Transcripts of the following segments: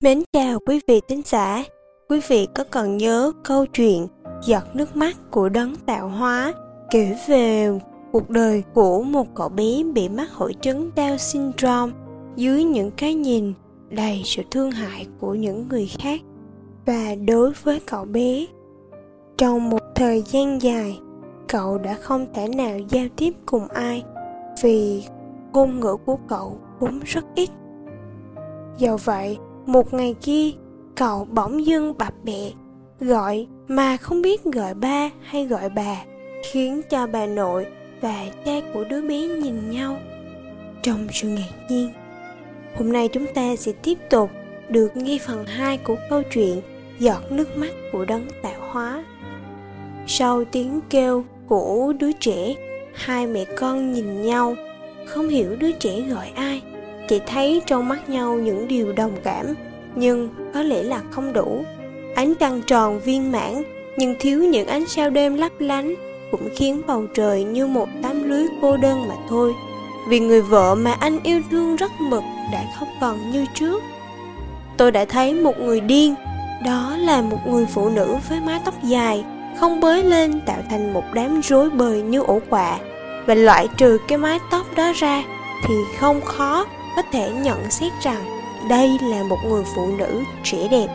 Mến chào quý vị thính giả. Quý vị có còn nhớ câu chuyện Giọt nước mắt của đấng tạo hóa, kể về cuộc đời của một cậu bé bị mắc hội chứng Down syndrome dưới những cái nhìn đầy sự thương hại của những người khác. Và đối với cậu bé, trong một thời gian dài, cậu đã không thể nào giao tiếp cùng ai vì ngôn ngữ của cậu cũng rất ít. Do vậy, một ngày kia, cậu bỗng dưng bập bẹ, gọi mà không biết gọi ba hay gọi bà, khiến cho bà nội và cha của đứa bé nhìn nhau trong sự ngạc nhiên. Hôm nay chúng ta sẽ tiếp tục được nghe phần 2 của câu chuyện Giọt nước mắt của đấng tạo hóa. Sau tiếng kêu của đứa trẻ, hai mẹ con nhìn nhau, không hiểu đứa trẻ gọi ai. Chỉ thấy trong mắt nhau những điều đồng cảm, nhưng có lẽ là không đủ. Ánh trăng tròn viên mãn, nhưng thiếu những ánh sao đêm lấp lánh, cũng khiến bầu trời như một tấm lưới cô đơn mà thôi. Vì người vợ mà anh yêu thương rất mực đã không còn như trước. Tôi đã thấy một người điên. Đó là một người phụ nữ với mái tóc dài, không bới lên tạo thành một đám rối bời như ổ quạ. Và loại trừ cái mái tóc đó ra thì không khó có thể nhận xét rằng đây là một người phụ nữ trẻ đẹp.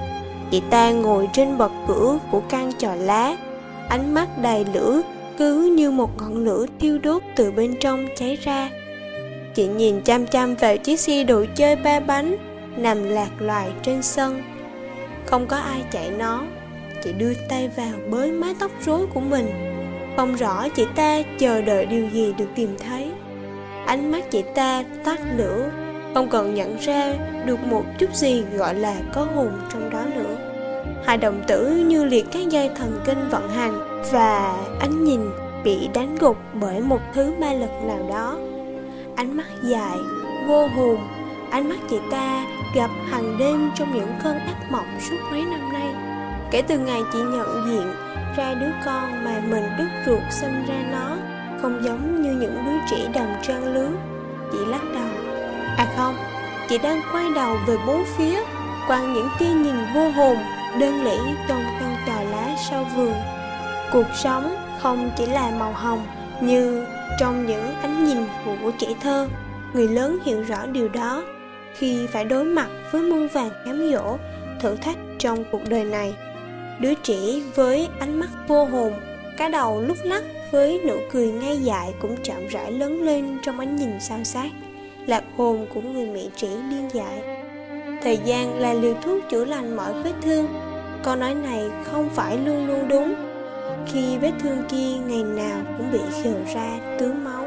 Chị ta ngồi trên bậc cửa của căn chòi lá, ánh mắt đầy lửa, cứ như một ngọn lửa thiêu đốt từ bên trong cháy ra. Chị nhìn chăm chăm vào chiếc xe đồ chơi 3 bánh nằm lạc loài trên sân. Không có ai chạy nó. Chị đưa tay vào bới mái tóc rối của mình. Không rõ chị ta chờ đợi điều gì được tìm thấy. Ánh mắt chị ta tắt lửa, không còn nhận ra được một chút gì gọi là có hồn trong đó nữa. Hai đồng tử như liệt các dây thần kinh vận hành, và ánh nhìn bị đánh gục bởi một thứ ma lực nào đó. Ánh mắt dài, vô hồn. Ánh mắt chị ta gặp hàng đêm trong những cơn ác mộng suốt mấy năm nay. Kể từ ngày chị nhận diện ra đứa con mà mình đứt ruột sinh ra nó không giống như những đứa trẻ đồng trang lứa, chị lắc đầu. À không, chị đang quay đầu về bốn phía, quăng những tia nhìn vô hồn, đơn lẻ trong căn chòi lá sau vườn. Cuộc sống không chỉ là màu hồng như trong những ánh nhìn của trẻ thơ. Người lớn hiểu rõ điều đó khi phải đối mặt với muôn vàn cám dỗ, thử thách trong cuộc đời này. Đứa trẻ với ánh mắt vô hồn, cái đầu lúc lắc với nụ cười ngây dại cũng chậm rãi lớn lên trong ánh nhìn sao sát, lạc hồn của người mẹ trẻ điên dại. Thời gian là liều thuốc chữa lành mọi vết thương. Câu nói này không phải luôn luôn đúng, khi vết thương kia ngày nào cũng bị khều ra tưới máu.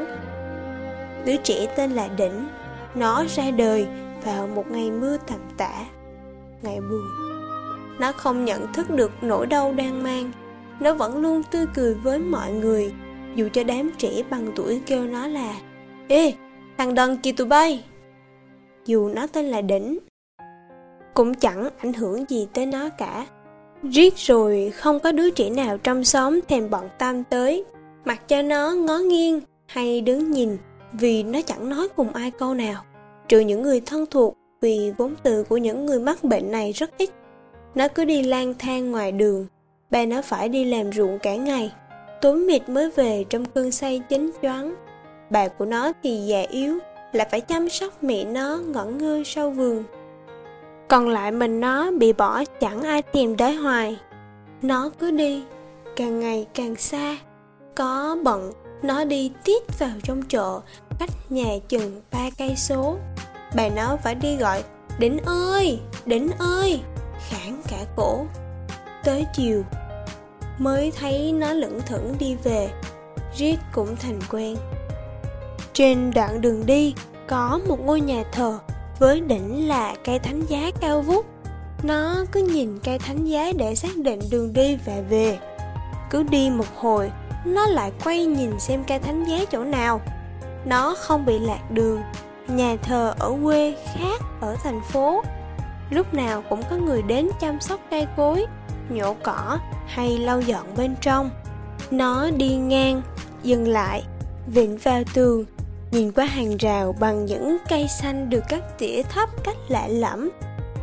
Đứa trẻ tên là Đỉnh. Nó ra đời vào một ngày mưa tầm tã, ngày buồn. Nó không nhận thức được nỗi đau đang mang. Nó vẫn luôn tươi cười với mọi người, dù cho đám trẻ bằng tuổi kêu nó là "Ê, thằng đần kìa tụi bay!" Dù nó tên là Đỉnh, cũng chẳng ảnh hưởng gì tới nó cả. Riết rồi không có đứa trẻ nào trong xóm thèm bận tâm tới, mặc cho nó ngó nghiêng hay đứng nhìn, vì nó chẳng nói cùng ai câu nào, trừ những người thân thuộc, vì vốn từ của những người mắc bệnh này rất ít. Nó cứ đi lang thang ngoài đường. Ba nó phải đi làm ruộng cả ngày, tối mịt mới về trong cơn say chánh choáng. Bà của nó thì già yếu, lại phải chăm sóc mẹ nó ngẩn ngơ sau vườn. Còn lại mình nó bị bỏ chẳng ai tìm tới hoài. Nó cứ đi, càng ngày càng xa. Có bận, nó đi tít vào trong chợ, cách nhà chừng 3 cây số. Bà nó phải đi gọi "Đỉnh ơi, Đỉnh ơi", khản cả cổ. Tới chiều mới thấy nó lững thững đi về, riết cũng thành quen. Trên đoạn đường đi có một ngôi nhà thờ, với đỉnh là cây thánh giá cao vút. Nó cứ nhìn cây thánh giá để xác định đường đi và về. Cứ đi một hồi, nó lại quay nhìn xem cây thánh giá chỗ nào. Nó không bị lạc đường. Nhà thờ ở quê khác ở thành phố. Lúc nào cũng có người đến chăm sóc cây cối, nhổ cỏ hay lau dọn bên trong. Nó đi ngang, dừng lại, vịn vào tường, nhìn qua hàng rào bằng những cây xanh được cắt tỉa thấp cách lạ lẫm.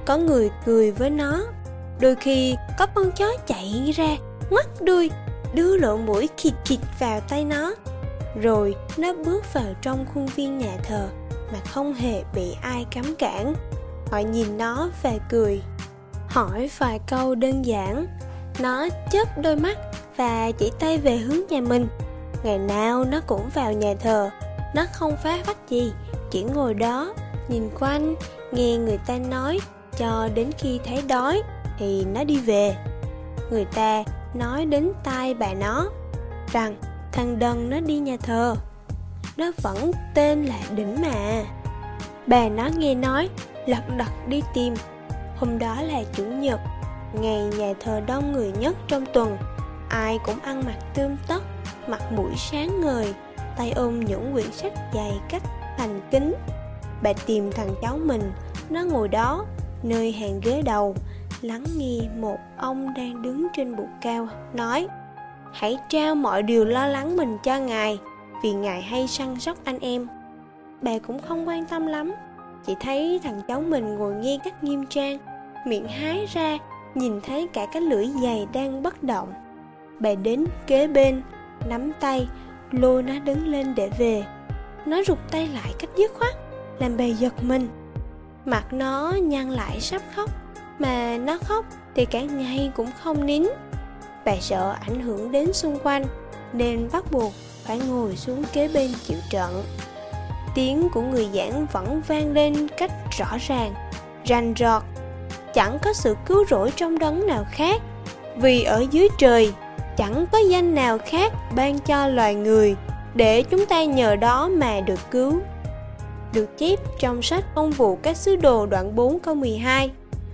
có người cười với nó. Đôi khi có con chó chạy ra, ngoắt đuôi, đưa lỗ mũi khịt khịt vào tay nó. Rồi nó bước vào trong khuôn viên nhà thờ mà không hề bị ai cấm cản. Họ nhìn nó và cười, hỏi vài câu đơn giản. Nó chớp đôi mắt và chỉ tay về hướng nhà mình. Ngày nào nó cũng vào nhà thờ. Nó không phá phách gì, chỉ ngồi đó, nhìn quanh, nghe người ta nói, cho đến khi thấy đói thì nó đi về. Người ta nói đến tai bà nó rằng thằng Đần nó đi nhà thờ. Nó vẫn tên là Đỉnh mà. Bà nó nghe nói, lật đật đi tìm. Hôm đó là Chủ nhật, ngày nhà thờ đông người nhất trong tuần. Ai cũng ăn mặc tươm tất, mặt mũi sáng ngời, tay ôm những quyển sách dày cách thành kính. Bà tìm thằng cháu mình, nó ngồi đó, nơi hàng ghế đầu, lắng nghe một ông đang đứng trên bục cao nói: hãy trao mọi điều lo lắng mình cho Ngài, vì Ngài hay săn sóc anh em. Bà cũng không quan tâm lắm, chỉ thấy thằng cháu mình ngồi nghe cách nghiêm trang, miệng hái ra, nhìn thấy cả cái lưỡi giày đang bất động. Bà đến kế bên, nắm tay, lôi nó đứng lên để về. Nó rụt tay lại cách dứt khoát, làm bà giật mình. Mặt nó nhăn lại sắp khóc, mà nó khóc thì cả ngày cũng không nín. Bà sợ ảnh hưởng đến xung quanh, nên bắt buộc phải ngồi xuống kế bên chịu trận. Tiếng của người giảng vẫn vang lên cách rõ ràng, rành rọt. Chẳng có sự cứu rỗi trong đấng nào khác, vì ở dưới trời chẳng có danh nào khác ban cho loài người, để chúng ta nhờ đó mà được cứu. Được chép trong sách Công vụ các sứ đồ đoạn 4 câu 12.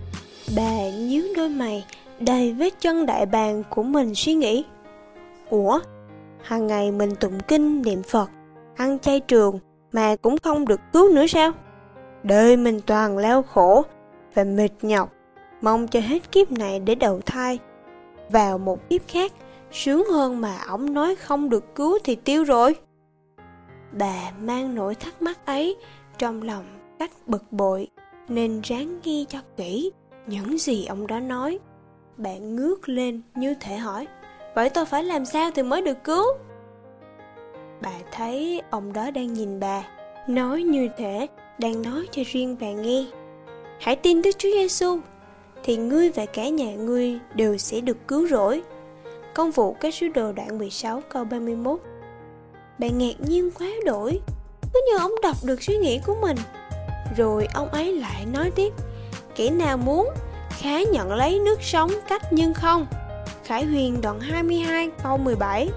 Bà nhíu đôi mày đầy vết chân đại bàng của mình, suy nghĩ: ủa, hàng ngày mình tụng kinh niệm Phật, ăn chay trường mà cũng không được cứu nữa sao? Đời mình toàn lao khổ và mệt nhọc, mong cho hết kiếp này để đầu thai vào một kiếp khác sướng hơn, mà ổng nói không được cứu thì tiêu rồi. Bà mang nỗi thắc mắc ấy trong lòng cách bực bội, nên ráng nghe cho kỹ những gì ông đó nói. Bà ngước lên như thể hỏi: vậy tôi phải làm sao thì mới được cứu? Bà thấy ông đó đang nhìn bà, nói như thể đang nói cho riêng bà nghe: hãy tin Đức Chúa Giêsu thì ngươi và cả nhà ngươi đều sẽ được cứu rỗi. Công vụ các sứ đồ đoạn 16 câu 31. Bà ngạc nhiên quá đổi, cứ như ông đọc được suy nghĩ của mình. Rồi ông ấy lại nói tiếp: kẻ nào muốn khá nhận lấy nước sống cách nhưng không. Khải Huyền đoạn 22 câu 17.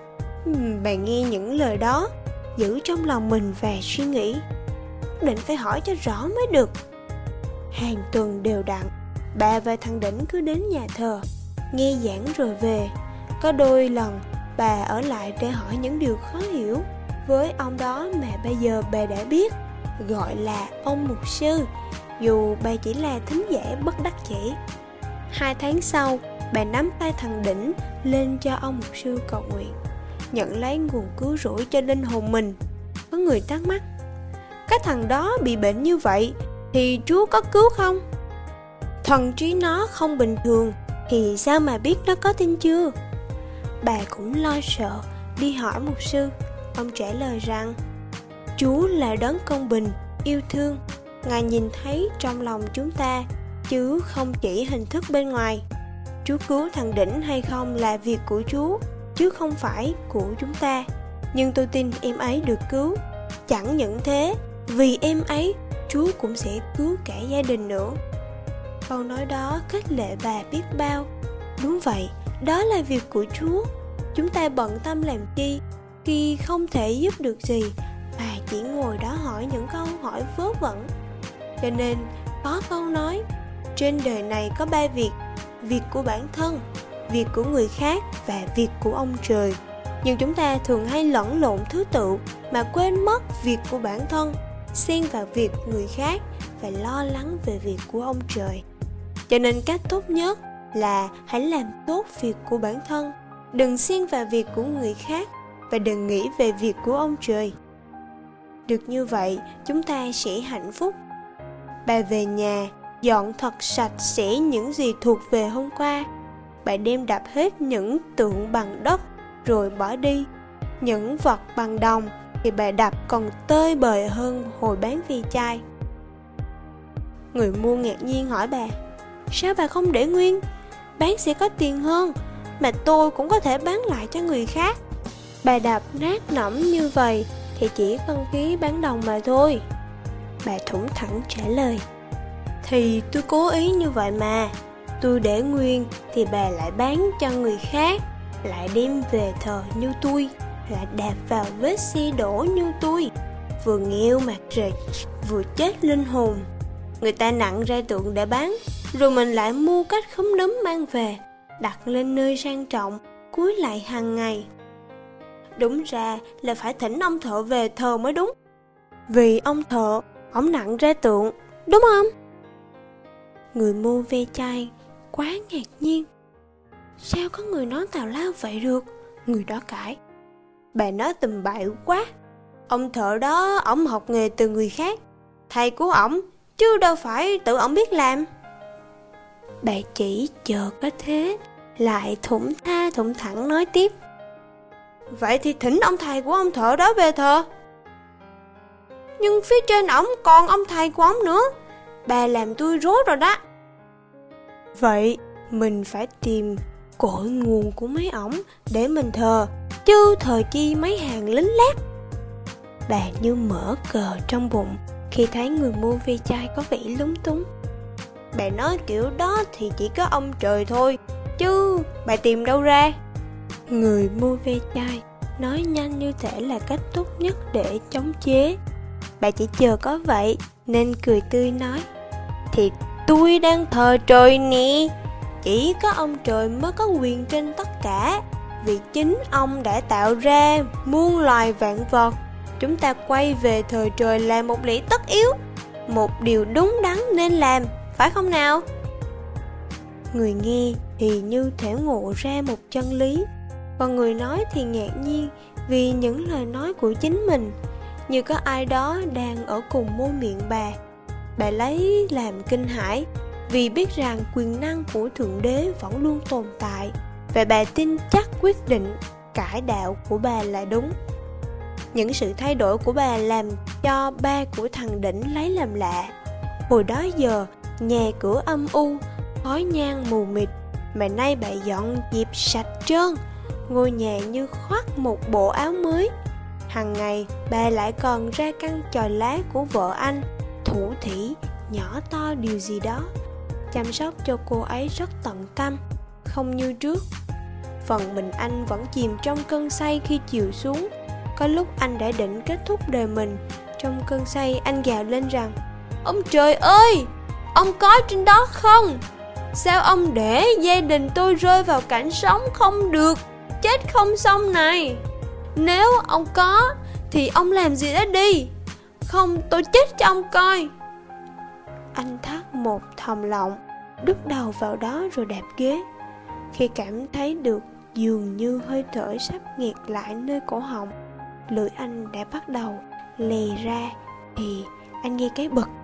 Bà nghe những lời đó, giữ trong lòng mình và suy nghĩ: định phải hỏi cho rõ mới được. Hàng tuần đều đặn, bà và thằng Đỉnh cứ đến nhà thờ, nghe giảng rồi về. Có đôi lần bà ở lại để hỏi những điều khó hiểu với ông đó mà bây giờ bà đã biết, gọi là ông mục sư, dù bà chỉ là thính giả bất đắc dĩ. 2 tháng sau, bà nắm tay thằng Đỉnh lên cho ông mục sư cầu nguyện, nhận lấy nguồn cứu rỗi cho linh hồn mình. Có người thắc mắc: cái thằng đó bị bệnh như vậy thì Chúa có cứu không? Thần trí nó không bình thường thì sao mà biết nó có tin chưa? Bà cũng lo sợ, đi hỏi mục sư. Ông trả lời rằng Chúa là đấng công bình, yêu thương. Ngài nhìn thấy trong lòng chúng ta, chứ không chỉ hình thức bên ngoài. Chúa cứu thằng Đỉnh hay không là việc của Chúa, chứ không phải của chúng ta. Nhưng tôi tin em ấy được cứu. Chẳng những thế, vì em ấy, Chúa cũng sẽ cứu cả gia đình nữa. Câu nói đó khích lệ bà biết bao. Đúng vậy, đó là việc của Chúa. Chúng ta bận tâm làm chi khi không thể giúp được gì, mà chỉ ngồi đó hỏi những câu hỏi vớ vẩn. Cho nên có câu nói: trên đời này có 3 việc: việc của bản thân, việc của người khác và việc của ông trời. Nhưng chúng ta thường hay lẫn lộn thứ tự mà quên mất việc của bản thân, xen vào việc người khác và lo lắng về việc của ông trời. Cho nên cách tốt nhất là hãy làm tốt việc của bản thân, đừng xen vào việc của người khác và đừng nghĩ về việc của ông trời. Được như vậy, chúng ta sẽ hạnh phúc. Bà về nhà, dọn thật sạch sẽ những gì thuộc về hôm qua. Bà đem đập hết những tượng bằng đất rồi bỏ đi. Những vật bằng đồng thì bà đập còn tơi bời hơn hồi bán ve chai. Người mua ngạc nhiên hỏi bà: sao bà không để nguyên? Bán sẽ có tiền hơn, mà tôi cũng có thể bán lại cho người khác. Bà đập nát nẫm như vậy thì chỉ con phí bán đồng mà thôi. Bà thủng thẳng trả lời: thì tôi cố ý như vậy mà. Tôi để nguyên thì bà lại bán cho người khác, lại đem về thờ như tôi, lại đạp vào vết xe đổ như tôi. Vừa nghèo mặt rệt, vừa chết linh hồn. Người ta nặng ra tượng để bán, rồi mình lại mua cách khúm núm mang về, đặt lên nơi sang trọng, cúi lại hàng ngày. Đúng ra là phải thỉnh ông thợ về thờ mới đúng. Vì ông thợ, ổng nặng ra tượng, đúng không? Người mua ve chai quá ngạc nhiên. Sao có người nói tào lao vậy được? Người đó cãi: bà nói tầm bậy quá. Ông thợ đó, ổng học nghề từ người khác, thầy của ổng, chứ đâu phải tự ổng biết làm. Bà chỉ chờ có thế, lại thủng thẳng nói tiếp: vậy thì thỉnh ông thầy của ông thợ đó về thờ. Nhưng phía trên ổng còn ông thầy của ổng nữa. Bà làm tôi rối rồi đó. Vậy mình phải tìm cội nguồn của mấy ổng để mình thờ, chứ thờ chi mấy hàng lính lát. Bà như mở cờ trong bụng khi thấy người mua ve chai có vẻ lúng túng. Bà nói kiểu đó thì chỉ có ông trời thôi, chứ bà tìm đâu ra? Người mua ve chai nói nhanh như thể là cách tốt nhất để chống chế. Bà chỉ chờ có vậy nên cười tươi nói: thì tôi đang thờ trời nè. Chỉ có ông trời mới có quyền trên tất cả, vì chính ông đã tạo ra muôn loài vạn vật. Chúng ta quay về thờ trời là một lý tất yếu, một điều đúng đắn nên làm, phải không nào? Người nghe thì như thể ngộ ra một chân lý, còn người nói thì ngạc nhiên vì những lời nói của chính mình, như có ai đó đang ở cùng môi miệng bà. Bà lấy làm kinh hãi, vì biết rằng quyền năng của Thượng Đế vẫn luôn tồn tại, và bà tin chắc quyết định cải đạo của bà là đúng. Những sự thay đổi của bà làm cho ba của thằng Đỉnh lấy làm lạ. Hồi đó giờ, nhà cửa âm u, khói nhang mù mịt, mà nay bà dọn dẹp sạch trơn, ngôi nhà như khoác một bộ áo mới. Hằng ngày bà lại còn ra căn chòi lá của vợ anh, thủ thỉ nhỏ to điều gì đó, chăm sóc cho cô ấy rất tận tâm, không như trước. Phần mình anh vẫn chìm trong cơn say khi chiều xuống. Có lúc anh đã định kết thúc đời mình. Trong cơn say anh gào lên rằng: ông trời ơi, ông có trên đó không? Sao ông để gia đình tôi rơi vào cảnh sống không được, chết không xong này? Nếu ông có thì ông làm gì đó đi, không tôi chết cho ông coi. Anh thắt một thòng lọng, đút đầu vào đó rồi đạp ghế. Khi cảm thấy được dường như hơi thở sắp nghẹt lại nơi cổ họng, lưỡi anh đã bắt đầu lè ra, thì anh nghe cái bật,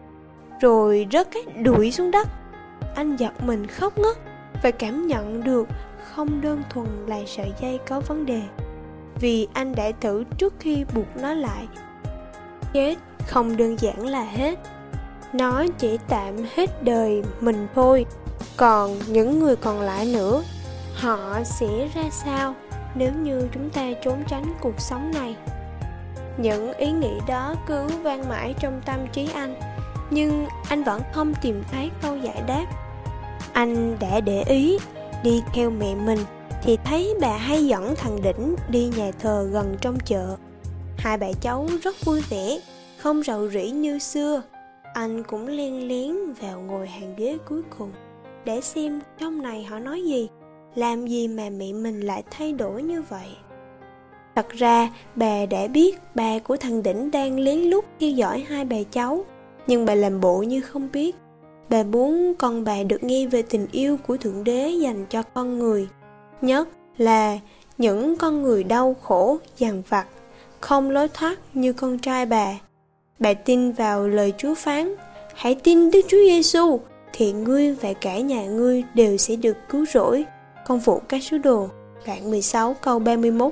rồi rớt cái đuổi xuống đất. Anh giật mình khóc ngất và cảm nhận được không đơn thuần là sợi dây có vấn đề, vì anh đã thử trước khi buộc nó lại. Chết không đơn giản là hết, nó chỉ tạm hết đời mình thôi. Còn những người còn lại nữa, họ sẽ ra sao nếu như chúng ta trốn tránh cuộc sống này? Những ý nghĩ đó cứ vang mãi trong tâm trí anh, nhưng anh vẫn không tìm thấy câu giải đáp. Anh đã để ý đi theo mẹ mình thì thấy bà hay dẫn thằng Đỉnh đi nhà thờ gần trong chợ. Hai bà cháu rất vui vẻ, không rầu rĩ như xưa. Anh cũng len lén vào ngồi hàng ghế cuối cùng để xem trong này họ nói gì, làm gì mà mẹ mình lại thay đổi như vậy. Thật ra bà đã biết bà của thằng Đỉnh đang lén lút theo dõi hai bà cháu, nhưng bà làm bộ như không biết. Bà muốn con bà được nghe về tình yêu của Thượng Đế dành cho con người, nhất là những con người đau khổ, dằn vặt, không lối thoát như con trai bà. Bà tin vào lời Chúa phán: hãy tin Đức Chúa Giêsu thì ngươi và cả nhà ngươi đều sẽ được cứu rỗi. Công vụ các sứ đồ đoạn 16 câu 31.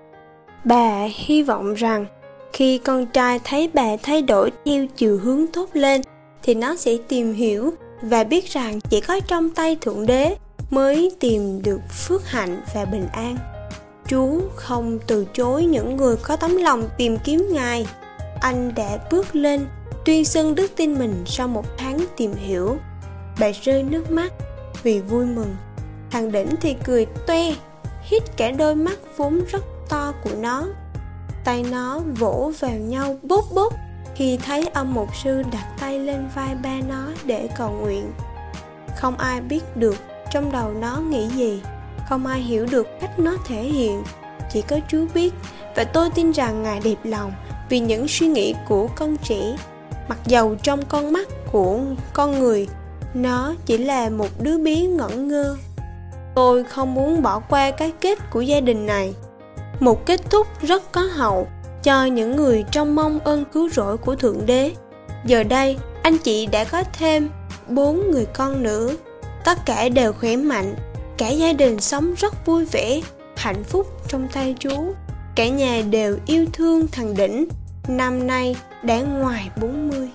Bà hy vọng rằng khi con trai thấy bà thay đổi theo chiều hướng tốt lên thì nó sẽ tìm hiểu và biết rằng chỉ có trong tay Thượng Đế mới tìm được phước hạnh và bình an. Chúa không từ chối những người có tấm lòng tìm kiếm Ngài. Anh đã bước lên tuyên xưng đức tin mình sau một tháng tìm hiểu. Bà rơi nước mắt vì vui mừng. Thằng Đỉnh thì cười toe, hít cả đôi mắt vốn rất to của nó. Tay nó vỗ vào nhau bốp bốp khi thấy ông mục sư đặt tay lên vai ba nó để cầu nguyện. Không ai biết được trong đầu nó nghĩ gì, không ai hiểu được cách nó thể hiện, chỉ có Chúa biết. Và tôi tin rằng Ngài đẹp lòng vì những suy nghĩ của con trẻ, mặc dầu trong con mắt của con người nó chỉ là một đứa bé ngẩn ngơ. Tôi không muốn bỏ qua cái kết của gia đình này, một kết thúc rất có hậu cho những người trông mong ơn cứu rỗi của Thượng Đế. Giờ đây anh chị đã có thêm 4 người con nữa. Tất cả đều khỏe mạnh, cả gia đình sống rất vui vẻ, hạnh phúc trong tay Chúa. Cả nhà đều yêu thương thằng Đỉnh, năm nay đã ngoài 40.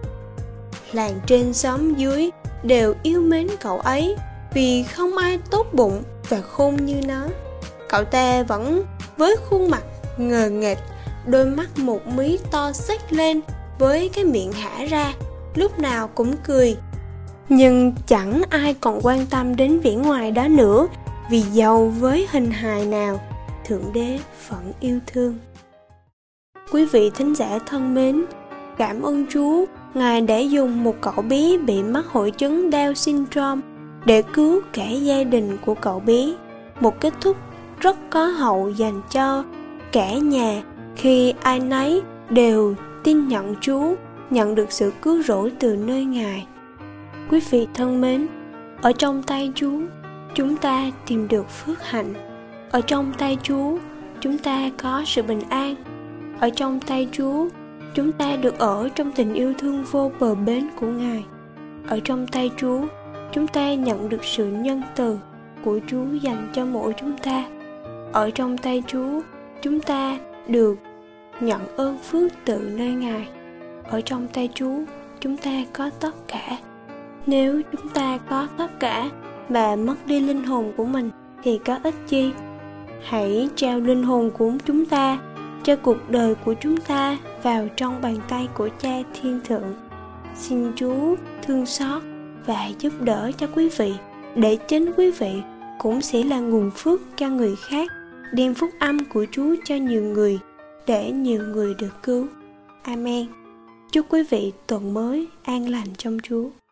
Làng trên xóm dưới đều yêu mến cậu ấy vì không ai tốt bụng và khôn như nó. Cậu ta vẫn với khuôn mặt ngờ nghệch, đôi mắt một mí to xếch lên với cái miệng hả ra, lúc nào cũng cười. Nhưng chẳng ai còn quan tâm đến vẻ ngoài đó nữa, vì dầu với hình hài nào, Thượng Đế vẫn yêu thương. Quý vị thính giả thân mến, cảm ơn Chúa, Ngài đã dùng một cậu bé bị mắc hội chứng Down syndrome để cứu cả gia đình của cậu bé. Một kết thúc rất có hậu dành cho cả nhà khi ai nấy đều tin nhận Chúa, nhận được sự cứu rỗi từ nơi Ngài. Quý vị thân mến, ở trong tay Chúa, chúng ta tìm được phước hạnh. Ở trong tay Chúa, chúng ta có sự bình an. Ở trong tay Chúa, chúng ta được ở trong tình yêu thương vô bờ bến của Ngài. Ở trong tay Chúa, chúng ta nhận được sự nhân từ của Chúa dành cho mỗi chúng ta. Ở trong tay Chúa, chúng ta được nhận ơn phước từ nơi Ngài. Ở trong tay Chúa, chúng ta có tất cả. Nếu chúng ta có tất cả mà mất đi linh hồn của mình thì có ích chi? Hãy trao linh hồn của chúng ta, cho cuộc đời của chúng ta vào trong bàn tay của Cha Thiên Thượng. Xin Chúa thương xót và giúp đỡ cho quý vị, để chính quý vị cũng sẽ là nguồn phước cho người khác, đem phúc âm của Chúa cho nhiều người, để nhiều người được cứu. Amen. Chúc quý vị tuần mới an lành trong Chúa.